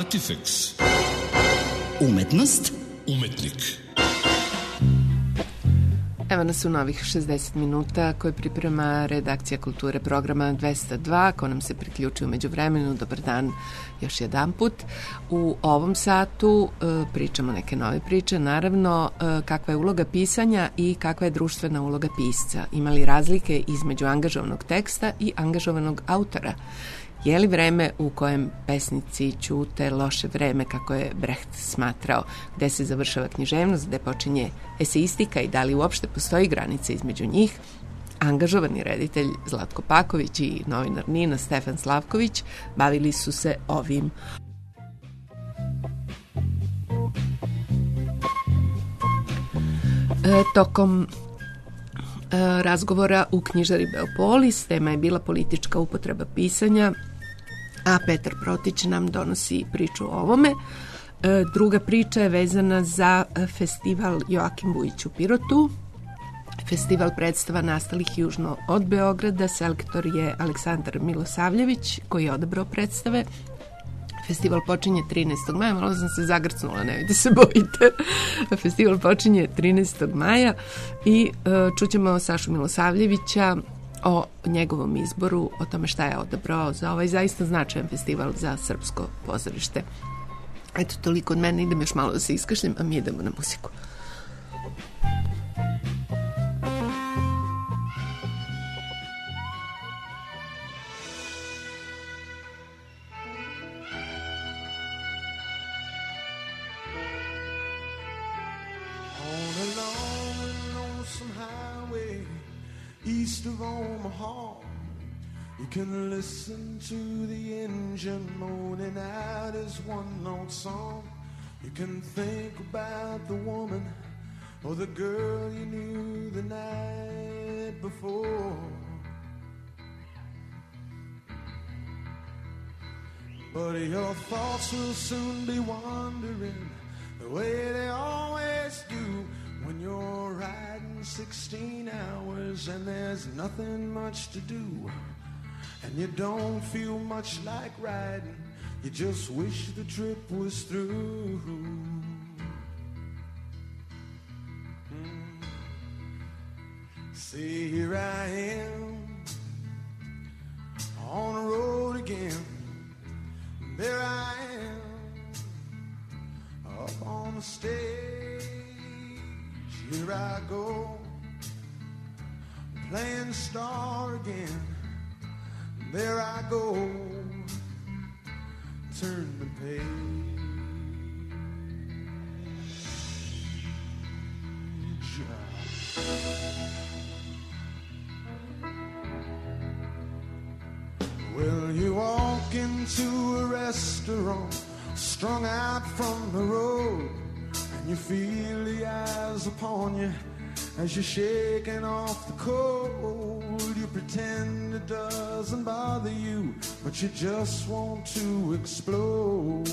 Artifex. Umetnost. Umetnik. Evo nas u novih 60 minuta koje priprema redakcija Kulture programa 202. Ko nam se priključi u međuvremenu, dobar dan još jedan put. U ovom satu pričamo neke nove priče, naravno kakva je uloga pisanja i kakva je društvena uloga pisca. Ima li razlike između angažovanog teksta i angažovanog autora? Je li vreme u kojem pesnici ćute loše vreme, kako je Brecht smatrao, gde se završava književnost, gde počinje eseistika i da li uopšte postoji granica između njih? Angažovani reditelj Zlatko Paković i novinar NIN-a Stefan Slavković bavili su se ovim. Tokom razgovora u knjižari Beopolis tema je bila politička upotreba pisanja, a Petar Protić nam donosi priču o ovome. Druga priča je vezana za festival Joakim Vujić u Pirotu. Festival predstava nastalih južno od Beograda. Selektor je Aleksandar Milosavljević koji je odabrao predstave. Festival počinje 13. maja, malo sam se zagrcnula, nemojte se bojite. Festival počinje 13. maja i čućemo Sašu Milosavljevića o njegovom izboru, o tome šta je odabrao za ovaj zaista značajan festival za srpsko pozorište. Eto, toliko od mene, idem još malo da se iskašljam, a mi idemo na muziku. East of Omaha, you can listen to the engine moaning out his one-note song. You can think about the woman or the girl you knew the night before. But your thoughts will soon be wandering the way they always do when you're riding 16 hours and there's nothing much to do, and you don't feel much like riding, you just wish the trip was through. See, here I am on the road again. There I am up on the stage. Here I go, playing star again. There I go, turn the page. Well, you walk into a restaurant, strung out from the road, and you feel the eyes upon you as you're shaking off the cold. You pretend it doesn't bother you, but you just want to explode.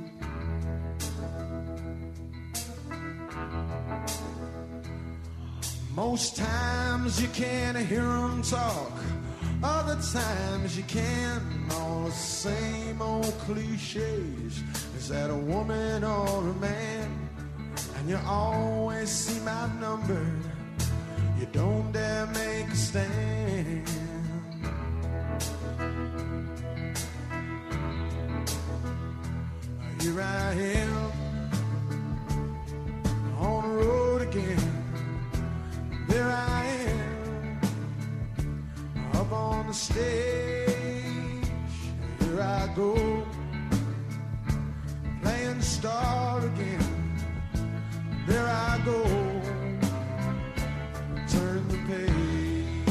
Most times you can't hear them talk, other times you can. All the same old cliches. Is that a woman or a man? And you always seem outnumbered. You don't dare make a stand. Here I am on the road again. There I am up on the stage. Here I go, playing star again. There I go, turn the page.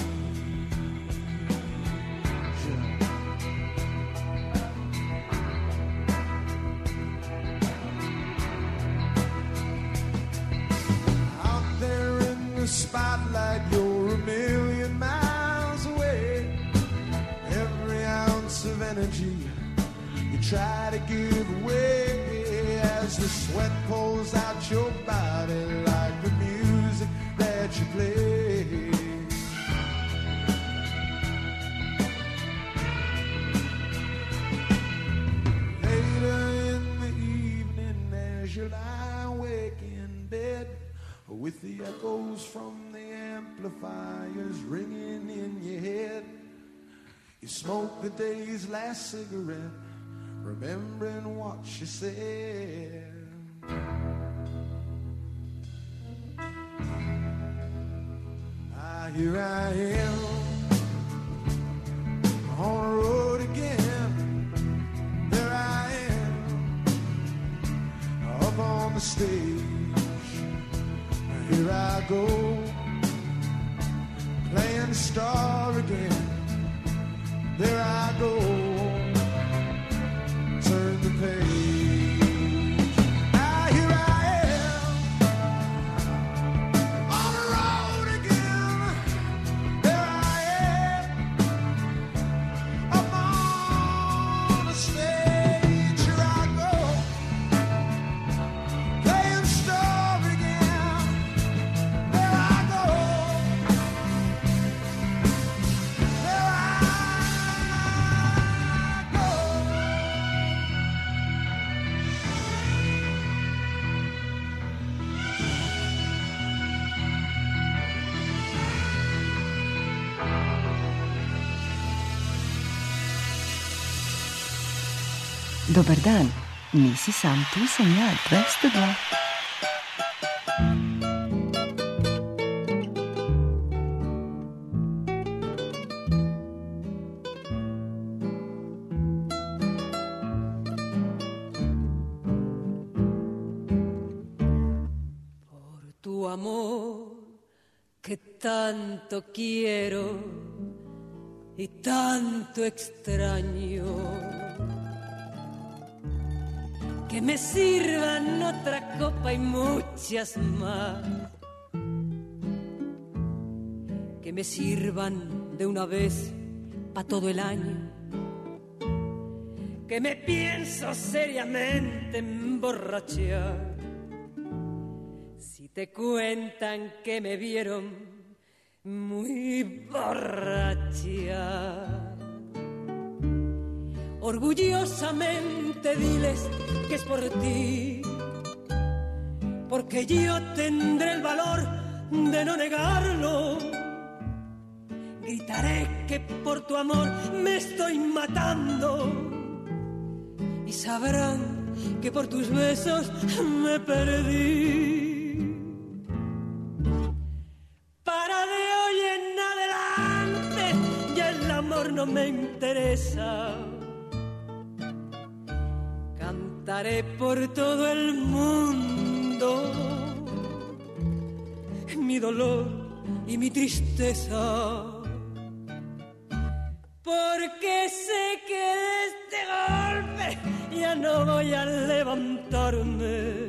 Out there in the spotlight, you're a million miles away. Every ounce of energy you try to give away as the sweat pulls out your body like the music that you play. Later in the echoes from the amplifiers ringing in your head. You smoke the day's last cigarette, remembering what she said. Here I am on the road again. There I am up on the stage. Here I go playing the star again. There I go, turn the page. Dobar dan, nisi sam, tu sam ja, 202. Por tu amor que tanto quiero y tanto extraño, que me sirvan otra copa y muchas más, que me sirvan de una vez pa' todo el año, que me pienso seriamente emborrachar. Si te cuentan que me vieron muy borracha, orgullosamente diles que es por ti, porque yo tendré el valor de no negarlo. Gritaré que por tu amor me estoy matando y sabrán que por tus besos me perdí. Para de hoy en adelante ya el amor no me interesa. Cantaré por todo el mundo mi dolor y mi tristeza, porque sé que de este golpe ya no voy a levantarme,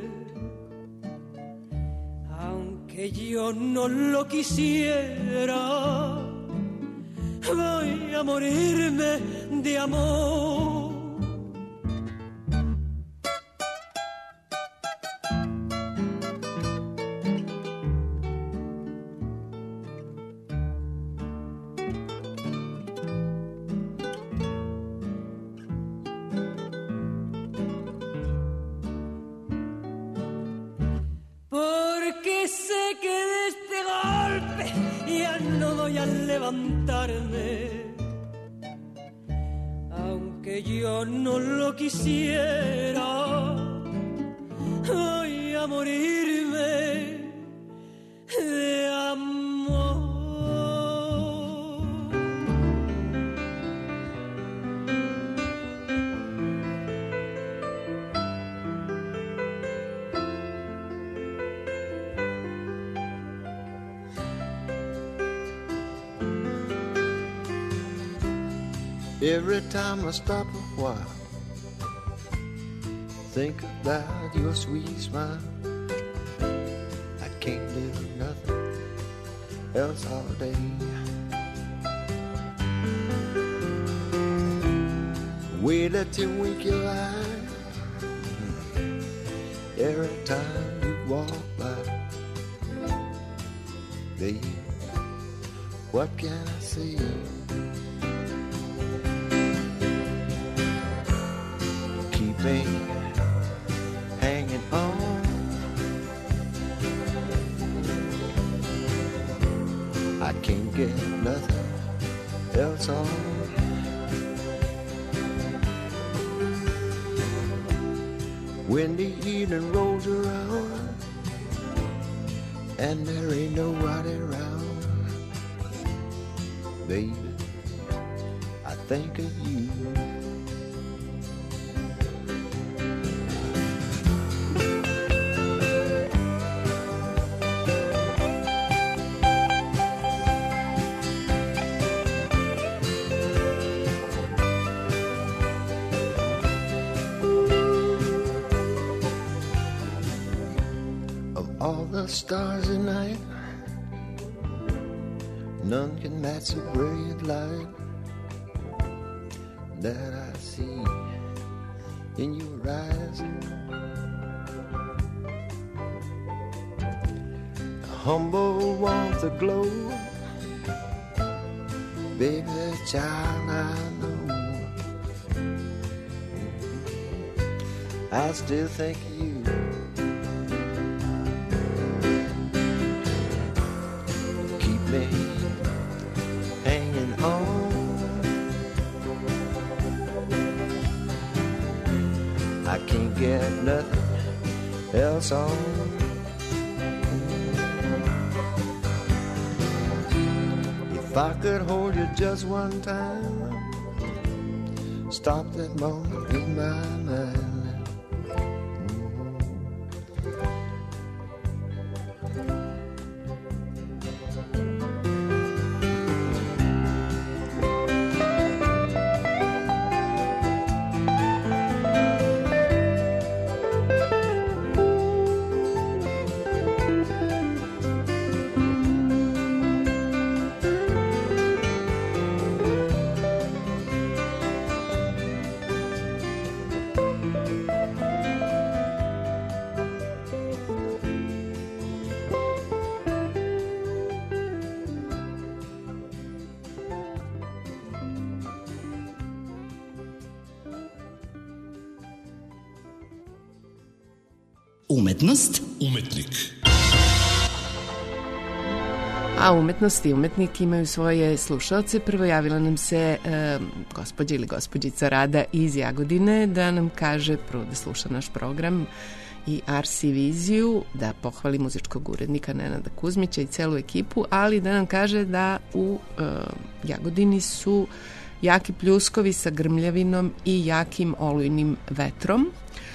aunque yo no lo quisiera. Voy a morirme de amor. Levantarme, aunque yo no lo quisiera. Voy a morirme de amor. Every time I stop a while, think about your sweet smile. I can't do nothing else all day. Wait till you wink your eye every time you walk by. Babe, what can I say? Hanging on else on. When the evening rolls around and there ain't nobody around, baby, I think of you. All the stars at night, none can match the brilliant light that I see in your eyes. A humble warmth aglow, baby, child, I know. I still think of you. Me hanging on, I can't get nothing else on. If I could hold you just one time, stop that moment in my mind. Umetnost, umetnik. A umetnost i umetnik imaju svoje slušalce. Prvo javila nam se gospođa ili gospođica Rada iz Jagodine da nam kaže prvo da sluša naš program i Arsi Viziju, da pohvali muzičkog urednika Nenada Kuzmića i celu ekipu, ali da nam kaže da u Jagodini su jaki pljuskovi sa grmljavinom i jakim olujnim vetrom.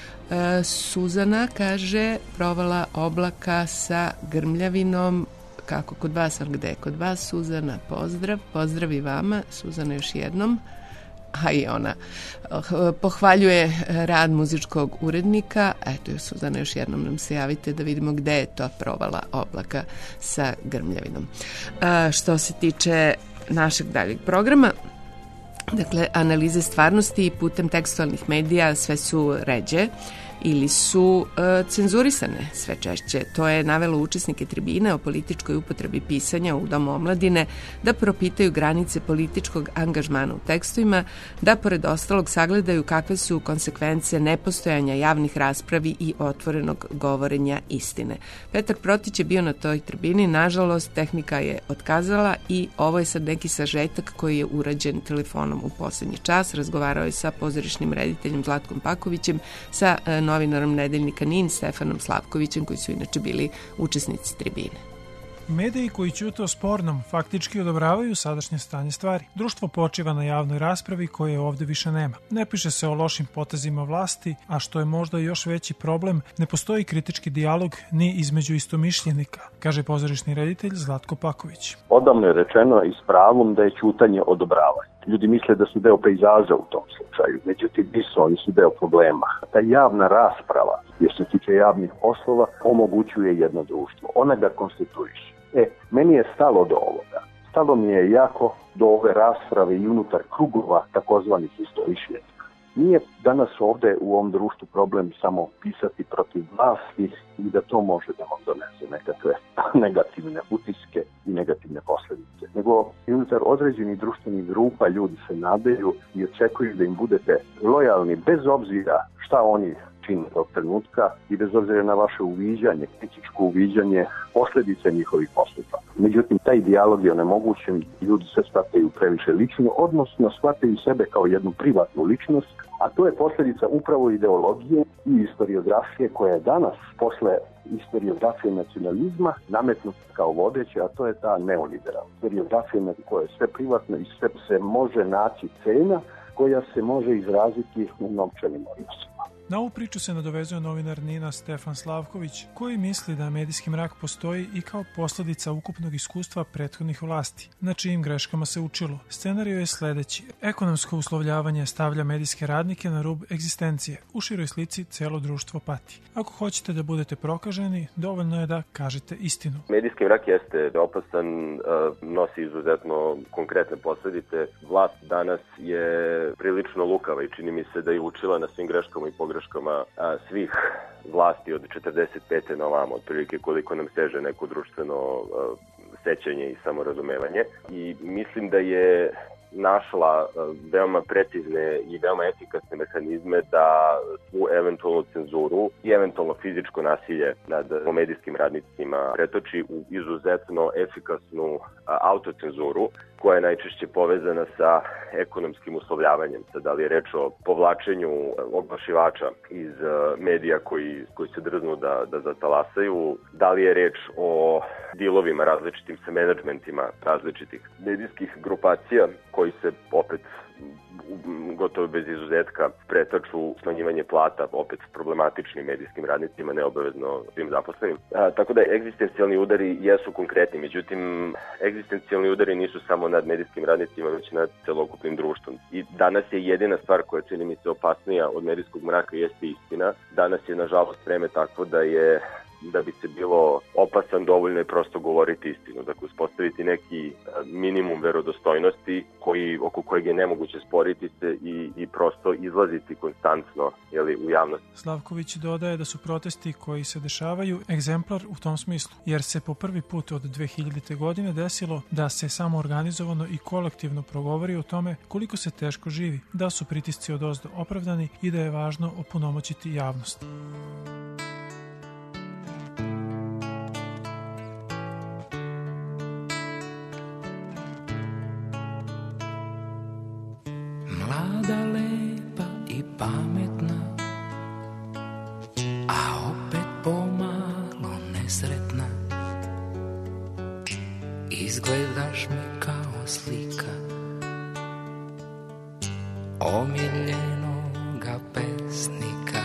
Suzana kaže provala oblaka sa grmljavinom, kako kod vas, ali gde je kod vas? Suzana, pozdrav i vama. Suzana još jednom, a i ona pohvaljuje rad muzičkog urednika. Eto, Suzana, još jednom nam se javite da vidimo gde je to provala oblaka sa grmljavinom. Što se tiče našeg daljeg programa, dakle, analize stvarnosti putem tekstualnih medija sve su ređe ili su cenzurisane sve češće. To je navelo učesnike tribine o političkoj upotrebi pisanja u Domu omladine da propitaju granice političkog angažmana u tekstovima, da pored ostalog sagledaju kakve su konsekvence nepostojanja javnih raspravi i otvorenog govorenja istine. Petar Protić je bio na toj tribini, nažalost tehnika je otkazala i ovo je sad neki sažetak koji je urađen telefonom u poslednji čas. Razgovarao je sa pozorišnim rediteljem Zlatkom Pakovićem, sa novinarom Nedeljnika NIN Stefanom Slavkovićem, koji su inače bili učesnici tribine. Mediji koji ćute o spornom faktički odobravaju sadašnje stanje stvari. Društvo počiva na javnoj raspravi koje ovde više nema. Ne piše se o lošim potezima vlasti, a što je možda još veći problem, ne postoji kritički dijalog ni između istomišljenika, kaže pozorišni reditelj Zlatko Paković. Odavno je rečeno i s pravom da je ćutanje odobravanje. Ljudi misle da su deo pejzaža u tom slučaju, međutim nisu, oni su deo problema. Ta javna rasprava, jer se tiče javnih poslova, omogućuje jedno društvo. Ona ga konstituiše. Meni je stalo do ovoga. Stalo mi je jako do ove rasprave i unutar krugova takozvanih istomišljenika. Nije danas ovde u ovom društvu problem samo pisati protiv vlasti i da to može da vam donese nekakve negativne utiske i negativne posledice. Nego unutar određenih društvenih grupa ljudi se nadaju i očekuju da im budete lojalni bez obzira šta oni čine tog trenutka i bez obzira na vaše uviđanje, kritičko uviđanje posljedice njihovih postupaka. Međutim, taj dijalog je onemogućen, ljudi se shvataju previše lično, odnosno shvataju sebe kao jednu privatnu ličnost, a to je posljedica upravo ideologije i historiografije koja je danas, posle historiografije nacionalizma, nametnuta kao vodeća, a to je ta neoliberalna historiografija na kojoj je sve privatno i sve se može naći cena koja se može izraziti u novčanim odnosima. Na ovu priču se nadovezuje novinar NIN-a Stefan Slavković, koji misli da medijski mrak postoji i kao posljedica ukupnog iskustva prethodnih vlasti, na čijim greškama se učilo. Scenario je sledeći. Ekonomsko uslovljavanje stavlja medijske radnike na rub egzistencije. U široj slici celo društvo pati. Ako hoćete da budete prokaženi, dovoljno je da kažete istinu. Medijski mrak jeste opasan, nosi izuzetno konkretne posljedice. Vlast danas je prilično lukava i čini mi se da je učila na svim greškama i pogreškama svih vlasti od 45. na ovamo, otprilike koliko nam seže neko društveno sećanje i samorazumevanje. I mislim da je našla veoma precizne i veoma efikasne mehanizme da svu eventualnu cenzuru i eventualno fizičko nasilje nad medijskim radnicima pretoči u izuzetno efikasnu autocenzuru koja je najčešće povezana sa ekonomskim uslovljavanjem. Da li je reč o povlačenju oglašivača iz medija koji se drznu da zatalasaju, da li je reč o dilovima različitim sa menadžmentima različitih medijskih grupacija koji se opet gotovo bez izuzetka pretaču smanjivanje plata opet problematičnim medijskim radnicima, neobavezno svim zaposlenim. Tako da egzistencijalni udari jesu konkretni, međutim egzistencijalni udari nisu samo nad medijskim radnicima, već nad celokupnim društvom. I danas je jedina stvar koja čini mi se opasnija od medijskog mraka jeste istina. Danas je nažalost vreme takvo da bi se bilo opasan, dovoljno je prosto govoriti istinu. Dakle, uspostaviti neki minimum verodostojnosti oko kojeg je nemoguće sporiti se i prosto izlaziti konstantno u javnost. Slavković dodaje da su protesti koji se dešavaju egzemplar u tom smislu, jer se po prvi put od 2000. godine desilo da se samo organizovano i kolektivno progovori o tome koliko se teško živi, da su pritisci odozdo opravdani i da je važno opunomoćiti javnost. Mlada, lepa i pametna, a opet pomalo nesretna. Izgledaš mi kao slika omiljenoga pesnika,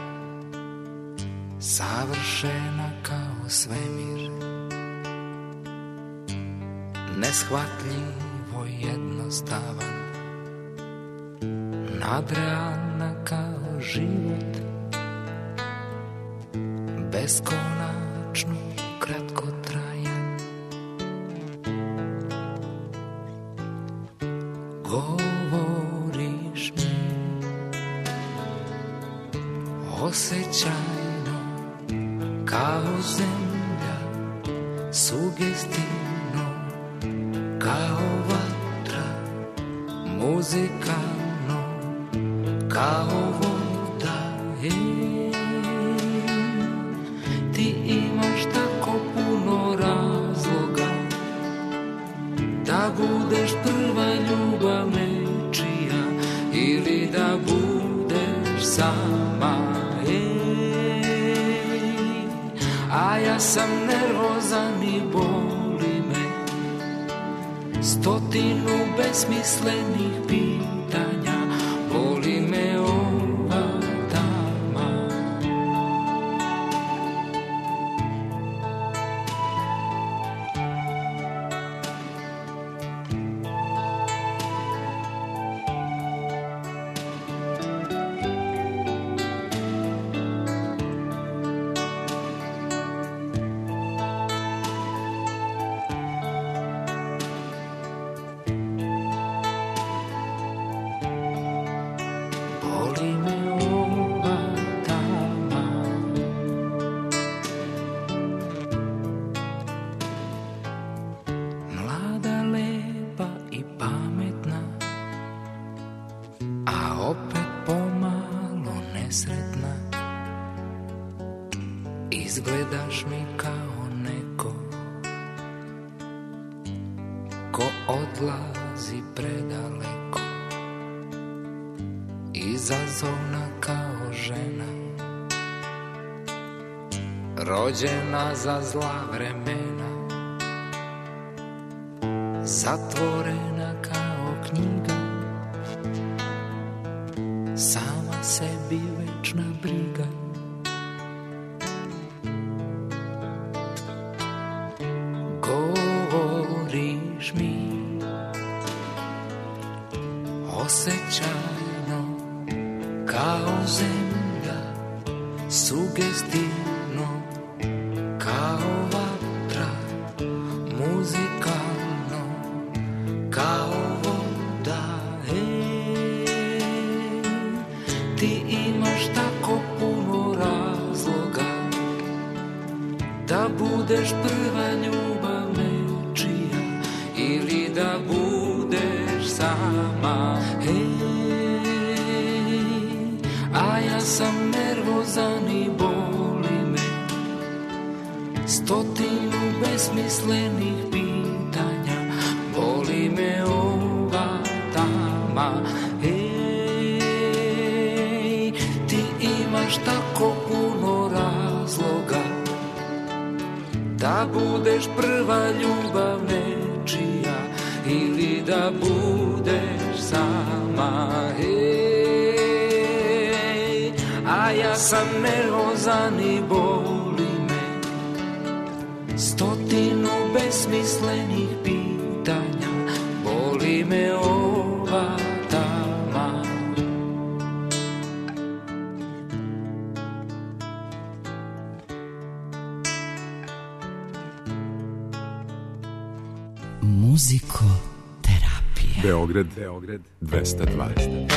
savršena kao svemir, neshvatljivo jednostavan, nadrealna kao život, beskonačno kratkotrajan. Govoriš mi osjećajno kao zemlja, sugestivno kao vatra, muzikalno kao voda. Ti imaš tako puno razloga da budeš prva ljubav nečija ili da budeš sama. A ja sam nervozan i boli me stotinu besmislenih pitanja, boli me ova tama. Opet pomalo nesretna, Izgledaš mi kao neko ko odlazi predaleko, izazovna kao žena, rođena za zla vremena, zatvorena kao knjiga, sama sebi večna briga. Govoriš mi osjećajno kao zemlja, sugestivno kao vatra, muzikalno kao voda. Ti imaš tako puno razloga da budeš prva ljubav nečija ili da budeš sama. A ja sam nervozan i boli me stotinu besmislenih pitanja, boli me ova tama. Ti imaš tako puno razloga da budeš prva ljubav nečija ili da budeš sama. A ja sam nervozan i boli me stotinu besmislenih pitanja, boli me ova tama. Muzikoterapija. Beograd 220.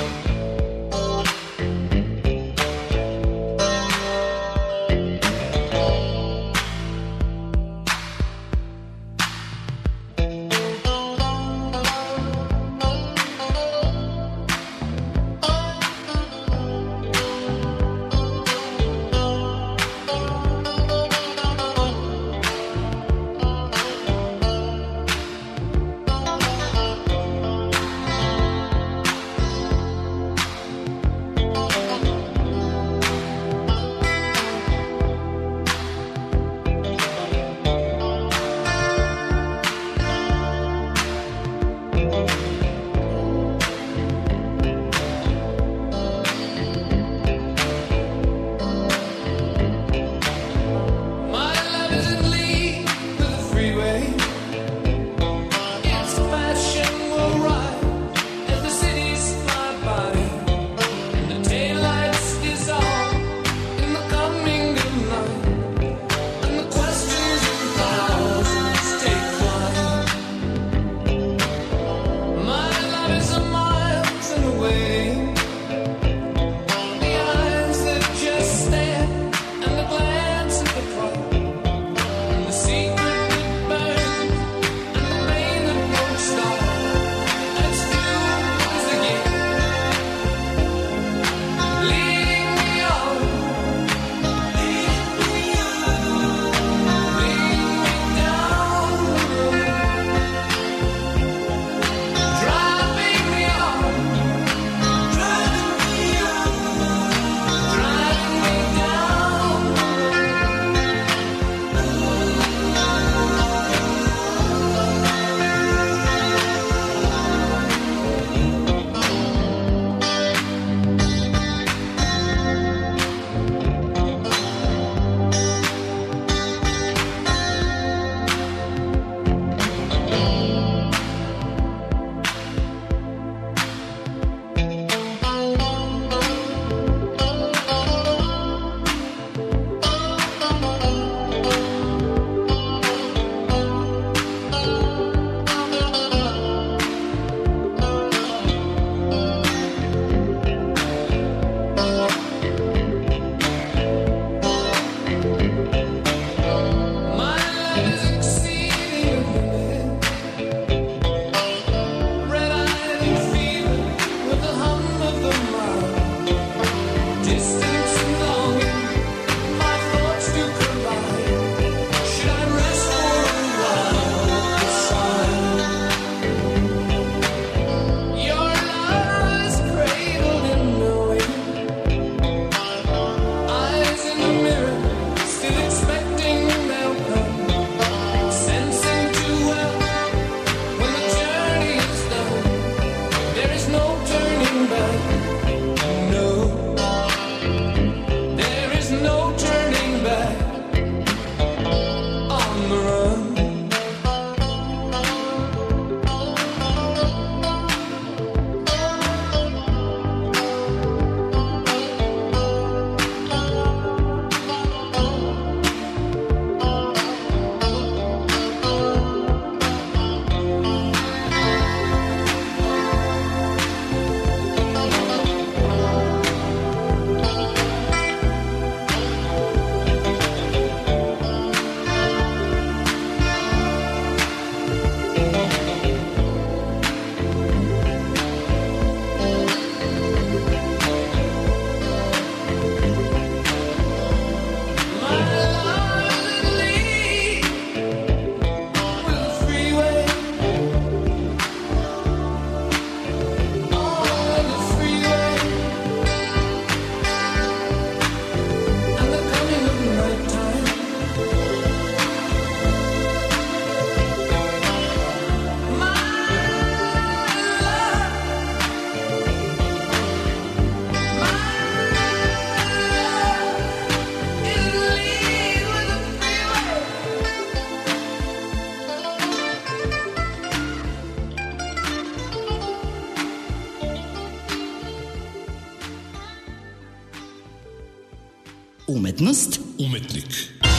Umetnost. Umetnik.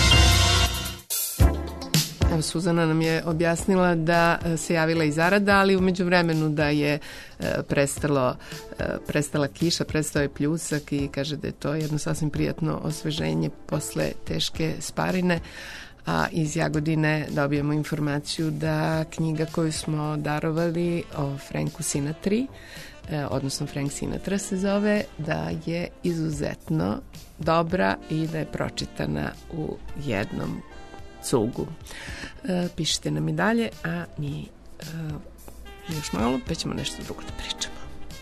Evo, Suzana nam je objasnila da se javila i zarada, ali u međuvremenu da je prestala kiša, prestao je pljusak i kaže da je to jedno sasvim prijatno osveženje posle teške sparine. A iz Jagodine dobijemo informaciju da knjiga koju smo darovali o Franku Sinatri, odnosno Frank Sinatra se zove, da je izuzetno dobra i da je pročitana u jednom cugu. Pišite nam i dalje, a mi još malo pa ćemo nešto drugo da pričamo.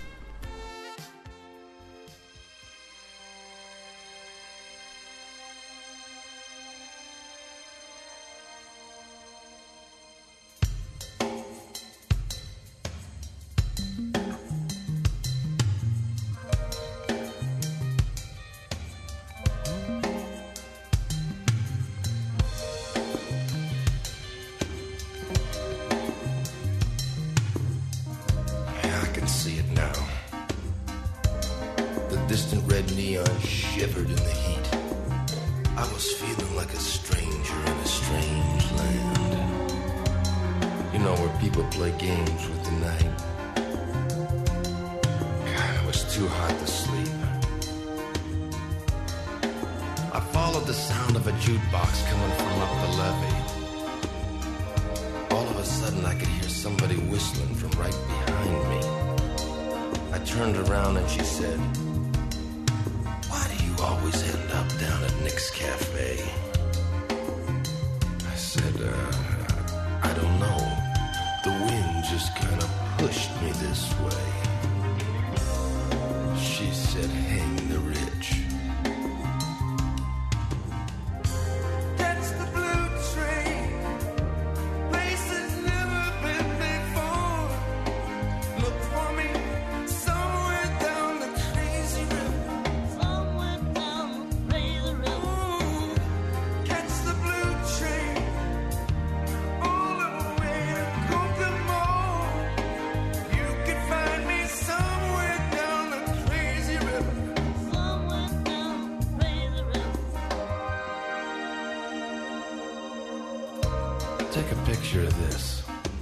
Take a picture of this.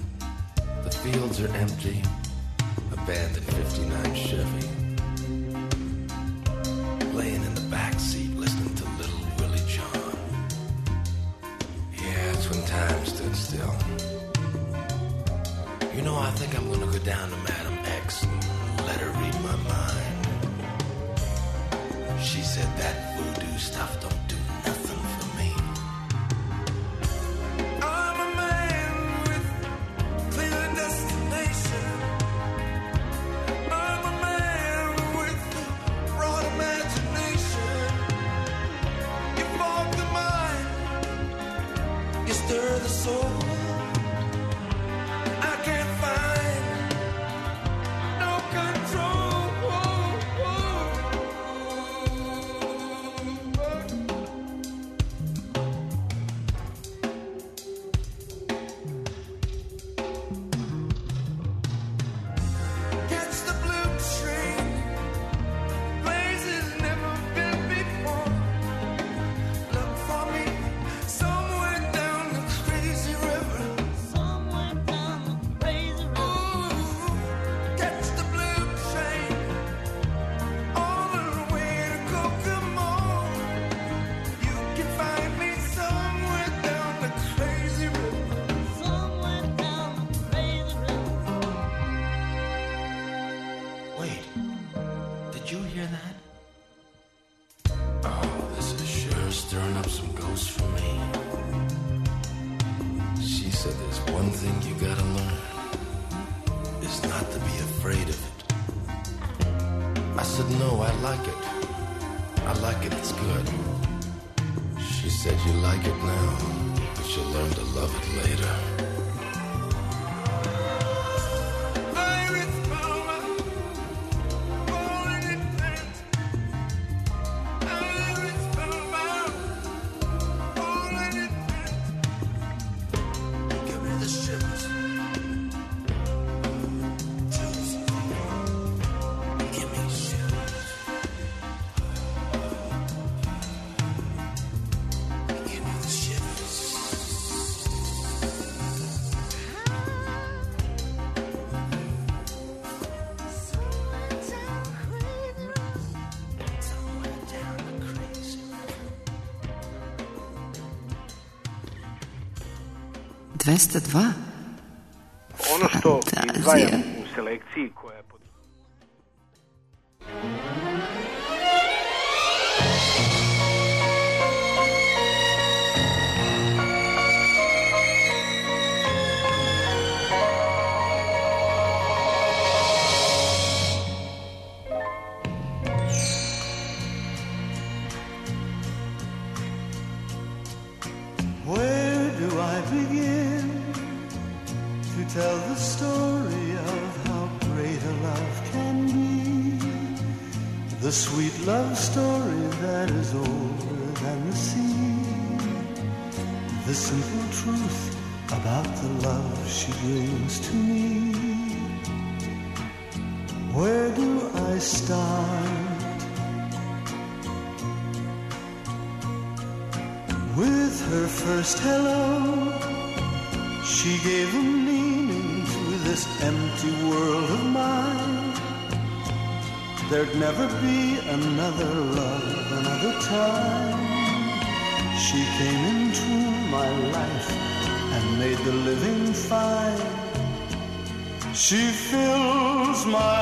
The fields are empty, abandoned 59 Chevy. Laying in the back seat listening to Little Willie John. Yeah, it's when time stood still. You know, I think I'm gonna go down to Madam X and let her read my mind. She said that voodoo stuff don't do nothing for me. I'm a man with clear destination. I'm a man with broad imagination. You fog the mind, you stir the soul. I can't find no control. Catch the blue train, places never been before. Look for me somewhere down the crazy river. Somewhere down the crazy river. Ooh, catch the blue train all the way to Kokomo. You can find me somewhere down the crazy river. Somewhere down the crazy river. Wait, did you hear that? Oh, this is sure stirring up some ghosts for me. She said there's one thing you gotta learn, is not to be afraid of it. I said, no, I like it. I like it, it's good. She said, you like it now, but you'll learn to love it later. Iris Palmer, falling in pants. Iris Palmer, falling in pants. Give me the shivers. Juicy. Give me shivers. 202. Ono što izdvajam u selekciji koja je Where do I begin to tell the story of how great a love can be? The sweet love story that is older than the sea. The simple truth about the love she brings to me. Where do I start? With her first hello, she gave a meaning to this empty world of mine. There'd never be another love, another time. She came into my life and made the living fine. She fills my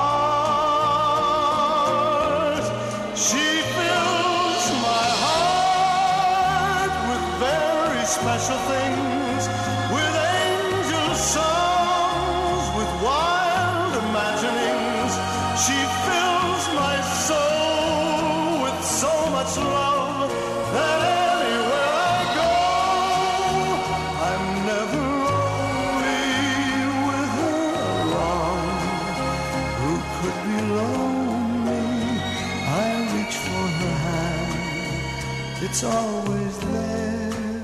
heart. She fills my heart with very special things, with angel songs, with wild imaginings. She fills my soul with so much love that anywhere I go, I'm never lonely with her around. Who could be lonely? I reach for her hand, it's always there.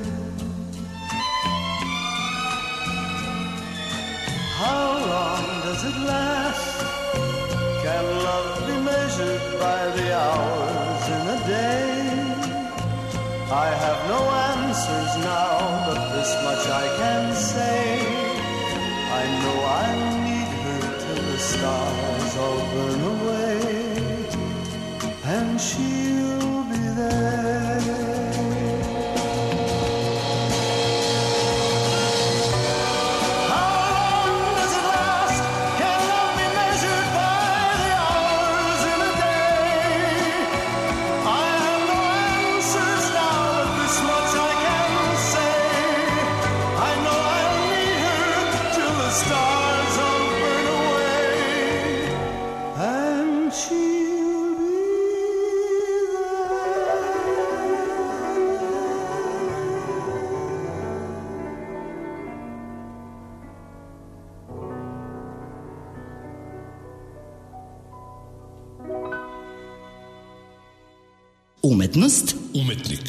How long does it last? Can love be measured by the hours in a day? I have no answers now, but this much I can say. I know I'll need her till the stars all burn away, and she'll be there. Umetnost, umetnik.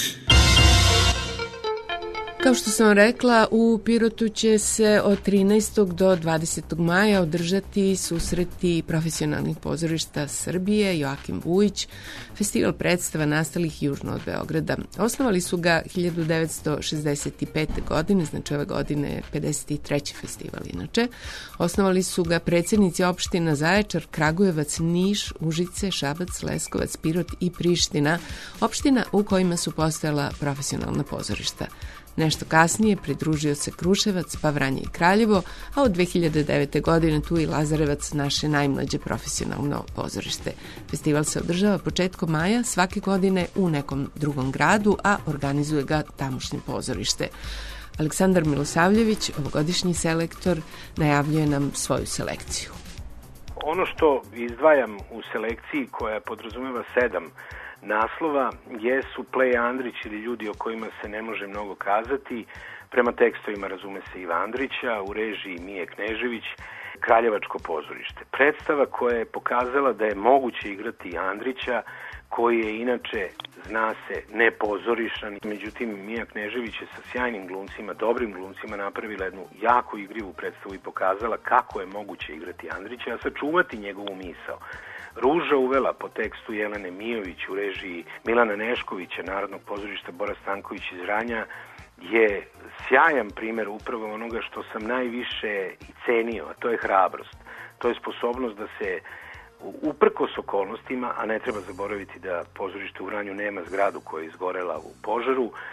Kao što sam rekla, u Pirotu će se od 13. do 20. maja održati susreti profesionalnih pozorišta Srbije, Joakim Vujić, festival predstava nastalih južno od Beograda. Osnovali su ga 1965. godine, znači ove godine je 53. festival inače. Osnovali su ga predsjednici opština Zaječar, Kragujevac, Niš, Užice, Šabac, Leskovac, Pirot i Priština, opština u kojima su postojala profesionalna pozorišta. Nešto kasnije pridružio se Kruševac, pa Vranje i Kraljevo, a od 2009. godine tu i Lazarevac, naše najmlađe profesionalno pozorište. Festival se održava početkom maja svake godine u nekom drugom gradu, a organizuje ga tamošnje pozorište. Aleksandar Milosavljević, ovogodišnji selektor, najavljuje nam svoju selekciju. Ono što izdvajam u selekciji koja podrazumeva 7 naslova jesu Play Andrić ili Ljudi o kojima se ne može mnogo kazati. Prema tekstovima razume se Iva Andrića, u režiji Mije Knežević, Kraljevačko pozorište. Predstava koja je pokazala da je moguće igrati Andrića, koji je inače, zna se, ne pozorišan. Međutim, Mija Knežević je sa sjajnim glumcima, dobrim glumcima napravila jednu jako igrivu predstavu i pokazala kako je moguće igrati Andrića, a sačuvati njegovu misao. Ruža uvela po tekstu Jelene Mijović u režiji Milana Neškovića, Narodnog pozorišta Bora Stanković iz Vranja, je sjajan primjer upravo onoga što sam najviše i cenio, a to je hrabrost. To je sposobnost da se uprkos okolnostima, a ne treba zaboraviti da pozorište u Vranju nema zgradu koja je izgorela u požaru,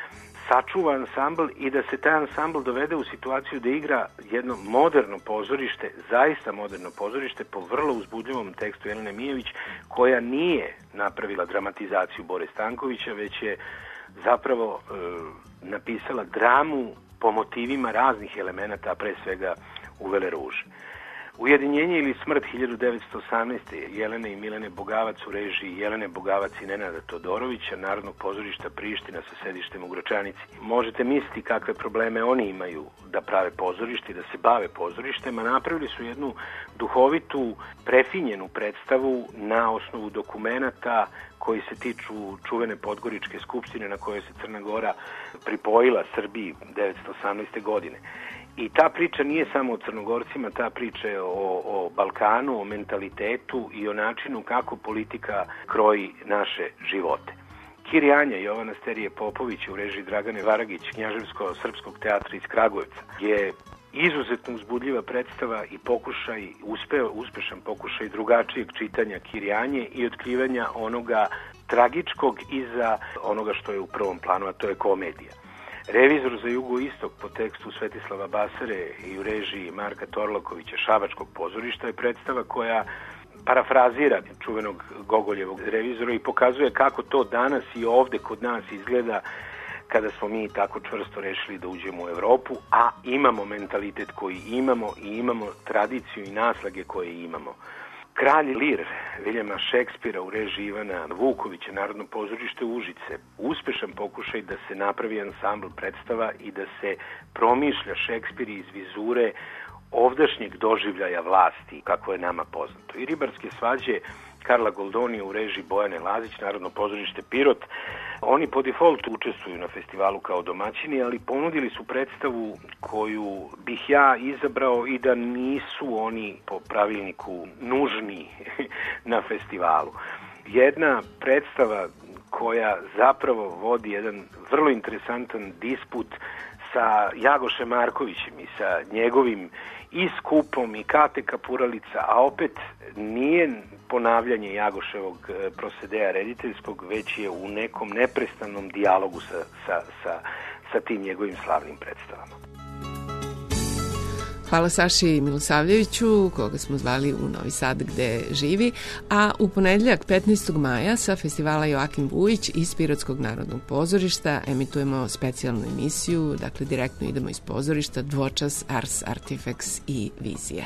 sačuva ansambl i da se taj ansambl dovede u situaciju da igra jedno moderno pozorište, zaista moderno pozorište po vrlo uzbudljivom tekstu Jelene Mijević, koja nije napravila dramatizaciju Bore Stankovića, već je zapravo napisala dramu po motivima raznih elemenata, a pre svega Uvele ruže. Ujedinjenje ili smrt 1918. Jelene i Milene Bogavac u režiji Jelene Bogavac i Nenada Todorovića, Narodnog pozorišta Priština sa sedištem u Gračanici. Možete misliti kakve probleme oni imaju da prave pozorište i da se bave pozorištem, a napravili su jednu duhovitu, prefinjenu predstavu na osnovu dokumenata koji se tiču čuvene Podgoričke skupštine na kojoj se Crna Gora pripojila Srbiji 1918. godine. I ta priča nije samo o Crnogorcima, ta priča je o Balkanu, o mentalitetu i o načinu kako politika kroji naše živote. Kirijanja Jovana Sterije Popovića u režiji Dragane Varagić, Knjaževsko-srpskog teatra iz Kragujevca, je izuzetno uzbudljiva predstava i uspešan pokušaj drugačijeg čitanja Kirijanje i otkrivanja onoga tragičkog iza onoga što je u prvom planu, a to je komedija. Revizor za jugoistok po tekstu Svetislava Basare i u režiji Marka Torlakovića Šabačkog pozorišta je predstava koja parafrazira čuvenog Gogoljevog Revizora i pokazuje kako to danas i ovde kod nas izgleda kada smo mi tako čvrsto rešili da uđemo u Evropu, a imamo mentalitet koji imamo i imamo tradiciju i naslage koje imamo. Kralj Lir Viljama Šekspira u režiji Ivana Vukovića, Narodno pozorište Užice, uspešan pokušaj da se napravi ansambl predstava i da se promišlja Šekspir iz vizure ovdašnjeg doživljaja vlasti, kako je nama poznato. I Ribarske svađe Karla Goldonija u režiji Bojane Lazić, Narodno pozorište Pirot. Oni po defaultu učestvuju na festivalu kao domaćini, ali ponudili su predstavu koju bih ja izabrao i da nisu oni po pravilniku nužni na festivalu. Jedna predstava koja zapravo vodi jedan vrlo interesantan disput sa Jagošem Markovićem i sa njegovim i skupom i Kate Kapuralica, a opet nije ponavljanje Jagoševog prosedeja rediteljskog, već je u nekom neprestanom dijalogu sa tim njegovim slavnim predstavama. Hvala Saši Milosavljeviću, koga smo zvali u Novi Sad gde živi, a u ponedjeljak 15. maja sa festivala Joakim Vujić iz Pirotskog narodnog pozorišta emitujemo specijalnu emisiju, dakle direktno idemo iz pozorišta, dvočas Ars Artifex i Vizija.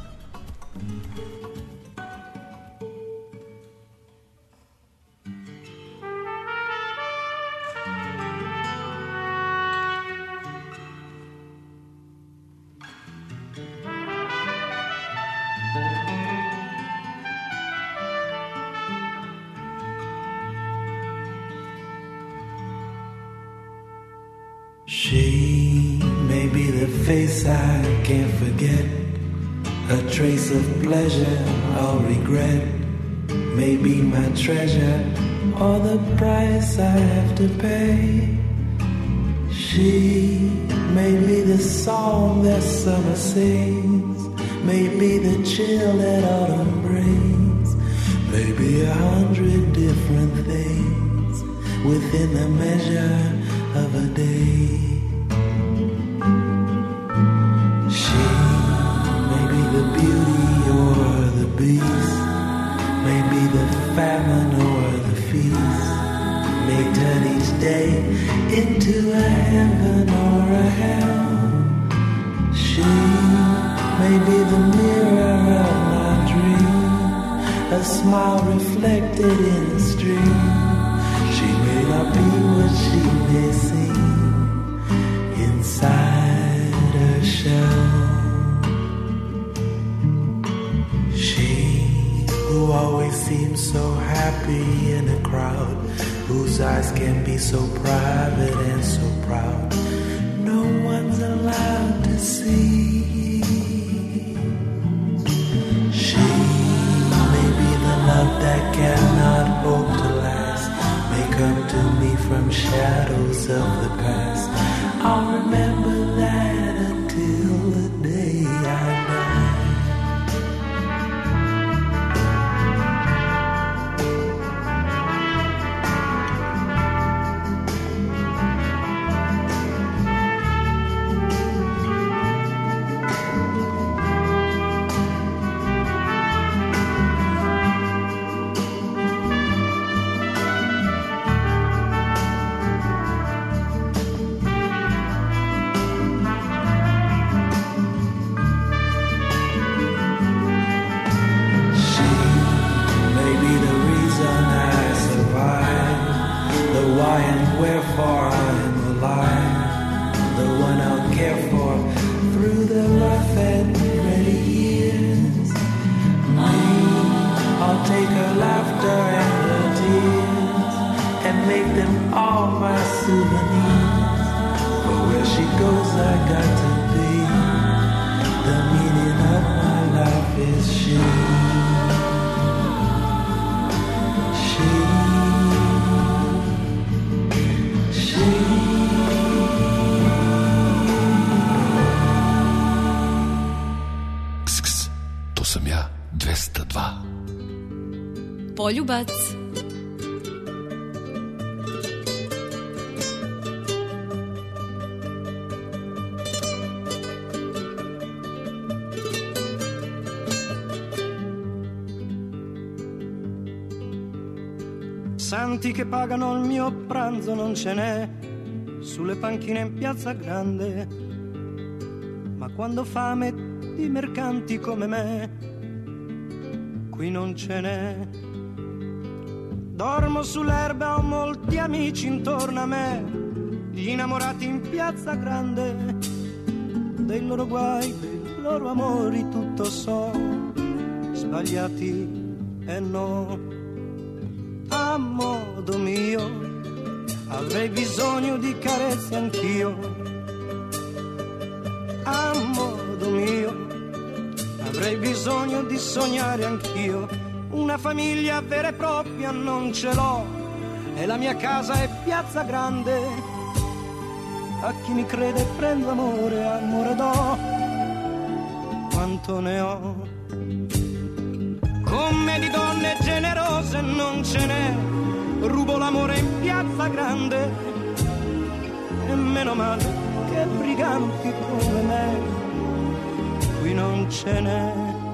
She may be the face I can't forget, a trace of pleasure or regret, may be my treasure or the price I have to pay. She may be the song that summer sings, may be the chill that autumn brings, may be 100 different things within the measure of a day. She may be the beauty or the beast, may be the famine or the feast, may turn each day into a heaven or a hell. She may be the mirror of my dream, a smile reflected in a stream. She may not be what she may seem inside her shell. She who always seems so happy in a crowd, whose eyes can be so private and so proud, no one's allowed to see. She may be the love that cannot hope to last, may come to me from shadows of the past. I'll remember that until the day I die. take her laughter and her tears and make them all my souvenirs. But where she goes, I got to be. The meaning of my life is she. Ks, to sam ja, 202. Poljubac. Santi che pagano il mio pranzo non ce n'è sulle panchine in Piazza Grande, ma quando fame di mercanti come me qui non ce n'è. Dormo sull'erba, ho molti amici intorno a me, gli innamorati in Piazza Grande, dei loro guai, dei loro amori tutto so, sbagliati e no. A modo mio avrei bisogno di carezze anch'io, a modo mio avrei bisogno di sognare anch'io. Una famiglia vera e propria non ce l'ho e la mia casa è Piazza Grande. A chi mi crede prendo amore, amore do, quanto ne ho. Come di donne generose non ce n'è, rubo l'amore in Piazza Grande. E meno male che briganti come me qui non ce n'è.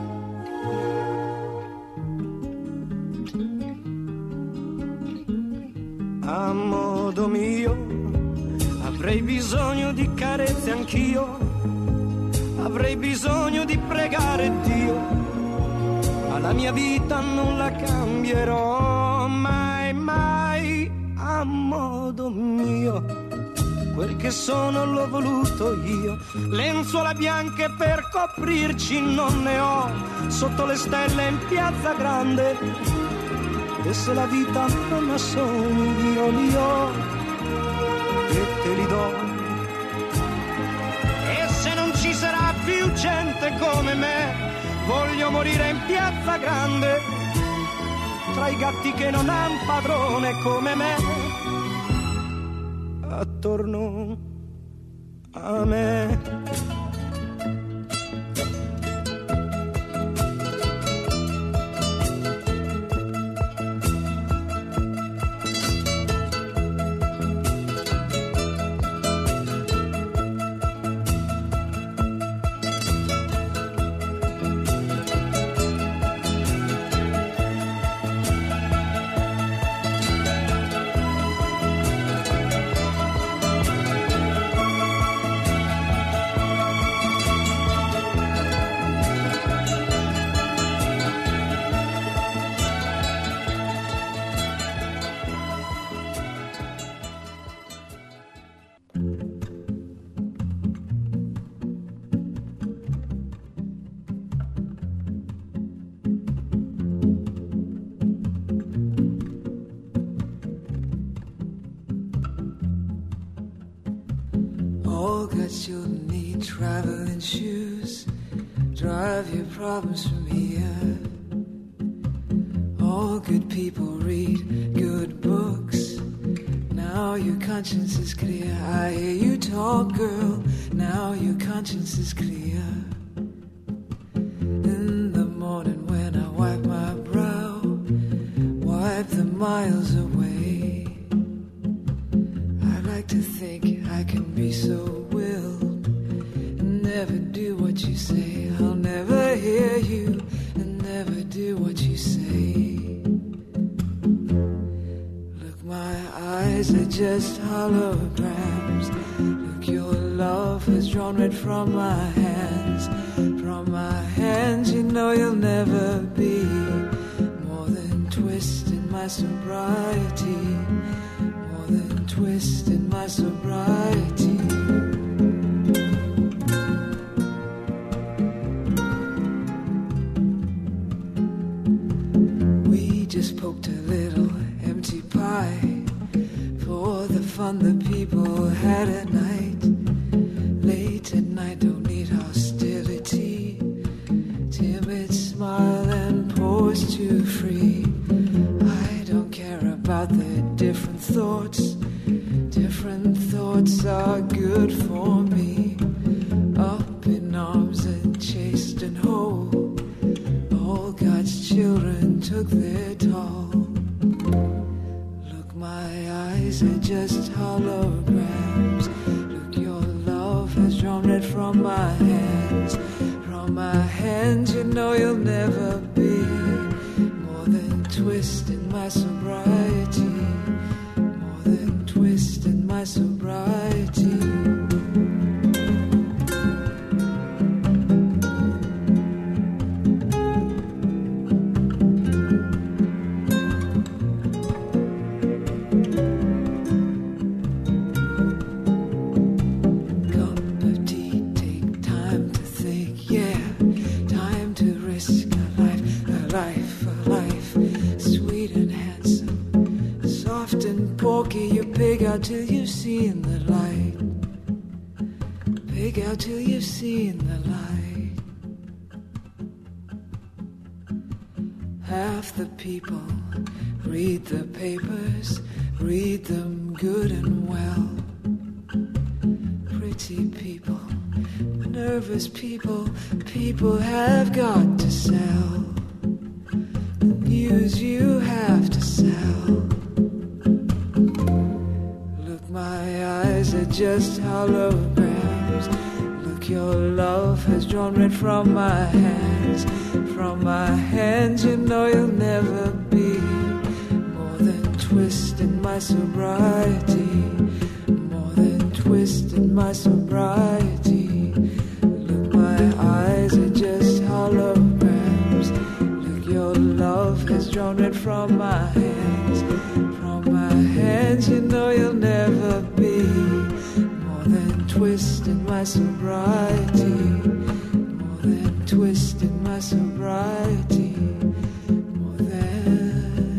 A modo mio avrei bisogno di carezze anch'io, avrei bisogno di pregare Dio, ma la mia vita non la cambierò mai, mai. A modo mio quel che sono l'ho voluto io, lenzuola bianche per coprirci non ne ho, sotto le stelle in Piazza Grande. E se la vita non ha sogni io li ho e te li do. E se non ci sarà più gente come me, voglio morire in Piazza Grande, tra i gatti che non han padrone come me, attorno a me. All guts you'll need traveling shoes, drive your problems from here. All good people read good books, now your conscience is clear. I hear you talk, girl, now your conscience is clear. In the morning when I wipe my brow, wipe the miles away, I like to think I can be so willed and never do what you say. I'll never hear you and never do what you say. Look, my eyes are just holograms. Look, your love has drawn red from my hands. From my hands, you know you'll never be more than twist in my sobriety, more than twist in my sobriety. We just poked a little empty pie for the fun the people had at night. Late at night, don't need hostility. Timid smile and pause too free. I don't care about the different thoughts. Different thoughts are good for me. Up in arms and chaste and whole, all God's children took their toll. Look, my eyes are just holograms. Look, your love has drawn red from my hands. From my hands, you know you'll never be more than twist in my sobriety. More than twist in my sobriety. Till you've seen the light. Pig out till you've seen the light. Half the people read the papers, read them good and well. Pretty people, nervous people, people have got to sell. The news you have to sell. My eyes are just holograms. Look, your love has drawn red from my hands. From my hands, you know you'll never be more than twist in my sobriety. More than twist in my sobriety. Look, my eyes are just holograms. Look, your love has drawn red from my hands. My hands, you know you'll never be more than twist in my sobriety. More than twist in my sobriety. More than.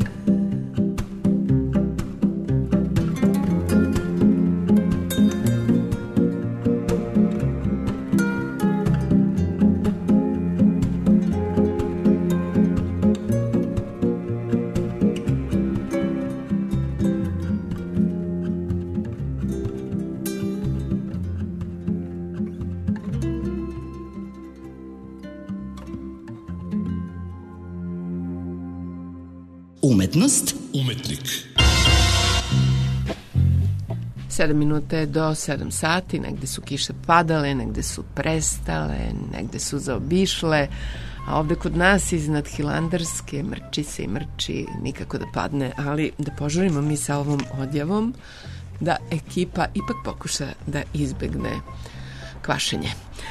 Umetnost. Umetnik. 7 minuta je do 7 sati, negde su kiše padale, negde su prestale, negde su zaobišle, a ovde kod nas iznad Hilandarske mrči se i mrči, nikako da padne, ali da požurimo mi sa ovom odjavom, da ekipa ipak pokuša da izbegne kvašenje.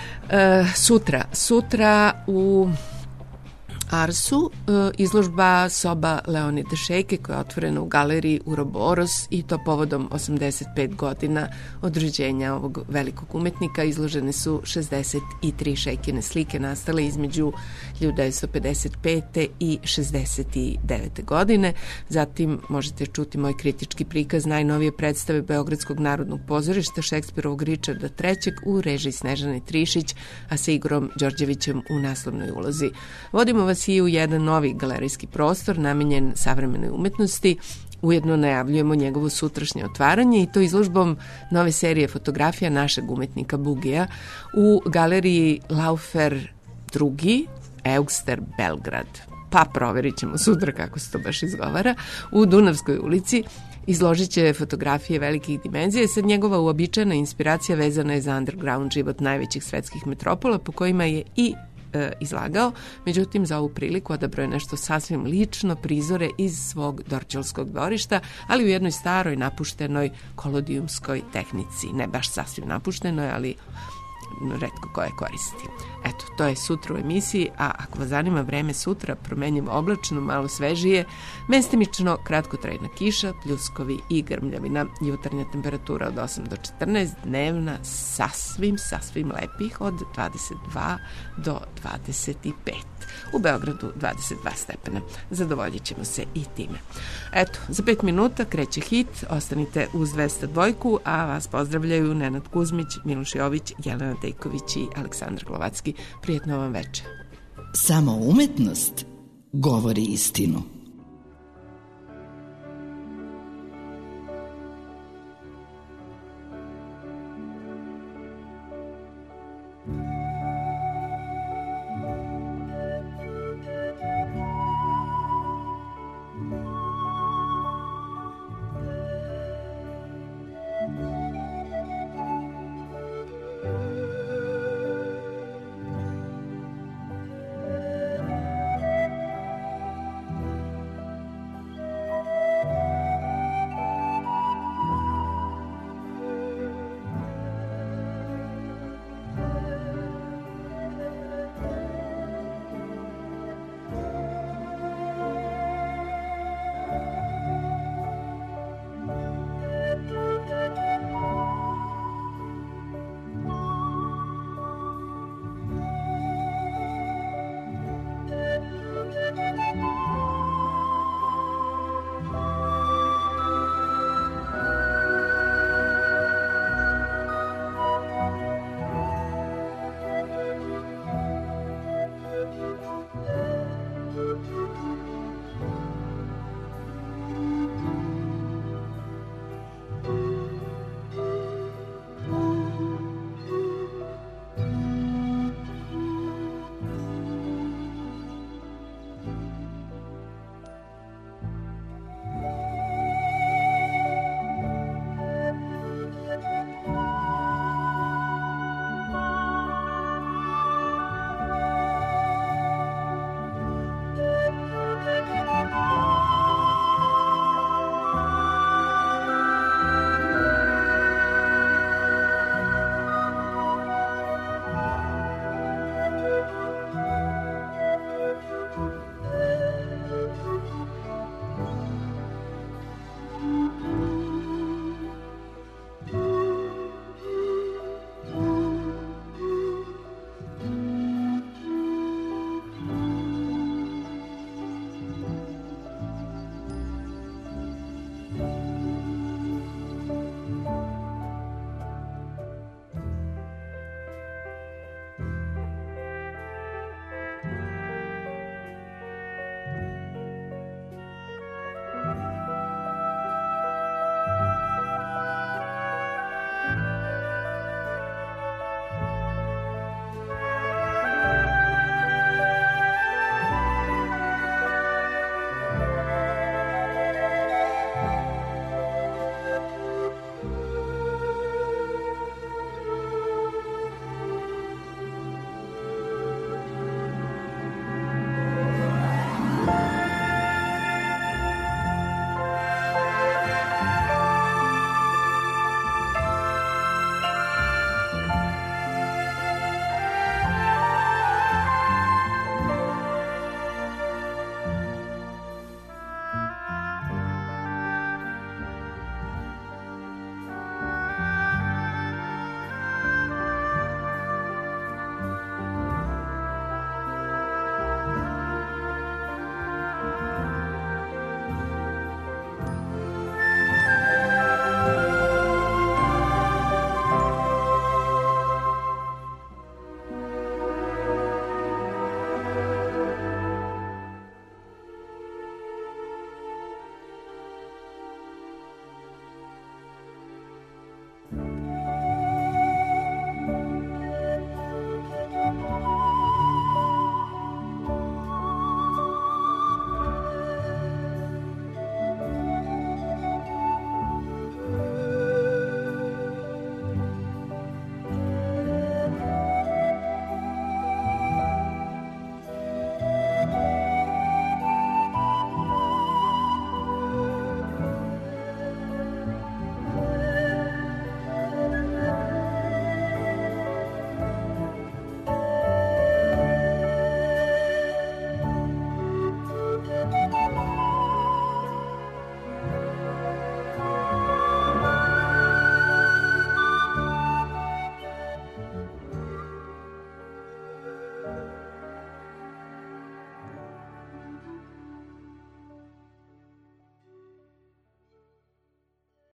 Sutra u Arsu izložba soba Leonida Šejke koja je otvorena u galeriji Uroboros i to povodom 85 godina od rođenja ovog velikog umetnika. Izložene su 63 Šejkine slike nastale između 1955. i 69. godine. Zatim možete čuti moj kritički prikaz najnovije predstave Beogradskog narodnog pozorišta Šekspirovog Ričarda III. U režiji Snežane Trišić, a sa Igorom Đorđevićem u naslovnoj ulozi. Vodimo vas i u jedan novi galerijski prostor namenjen savremenoj umetnosti. Ujedno najavljujemo njegovo sutrašnje otvaranje i to izložbom nove serije fotografija našeg umetnika Bugija u galeriji Laufer II. Eugster Belgrad. Pa proverit ćemo sutra kako se to baš izgovara. U Dunavskoj ulici izložit će fotografije velikih dimenzija. Sad njegova uobičajena inspiracija vezana je za underground život najvećih svetskih metropola po kojima je i izlagao, međutim za ovu priliku odabrao je nešto sasvim lično, prizore iz svog dorćolskog dvorišta, ali u jednoj staroj napuštenoj kolodijumskoj tehnici. Ne baš sasvim napuštenoj, ali retko koje koristi. Eto, to je sutra u emisiji, a ako vas zanima vreme sutra, promenjivo oblačno, malo svežije, mestimično kratkotrajna kiša, pljuskovi i grmljavina, jutarnja temperatura od 8 do 14, dnevna sasvim lepih od 22 do 25. U Beogradu 22 stepena. Zadovoljit ćemo se i time. Eto, za 5 minuta kreće hit, ostanite uz 202, a vas pozdravljaju Nenad Kuzmić, Miloš Jović, Jelena Dejković i Aleksandar Glovacki. Prijetno vam večer. Samo umetnost govori istinu.